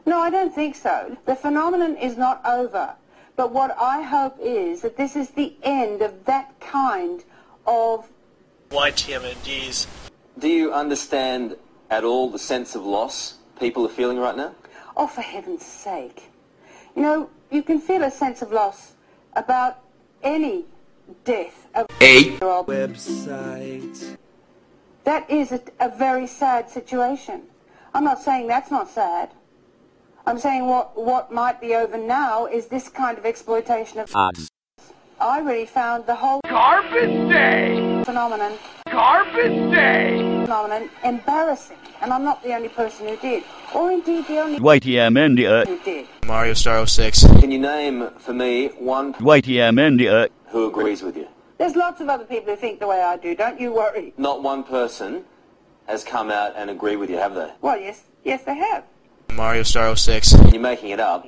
No, I don't think so. The phenomenon is not over. But what I hope is that this is the end of that kind of YTMNDs. Do you understand at all the sense of loss people are feeling right now? Oh, for heaven's sake. You know, you can feel a sense of loss about any death of a website. That is a very sad situation. I'm not saying that's not sad. I'm saying what might be over now is this kind of exploitation of I really found the whole Carpet Day phenomenon embarrassing, and I'm not the only person who did, or indeed the only who did. Mario Star 06. Can you name for me one who agrees with you? There's lots of other people who think the way I do, don't you worry. Not one person has come out and agreed with you, have they? Well, yes they have. Mario Star 06. You're making it up.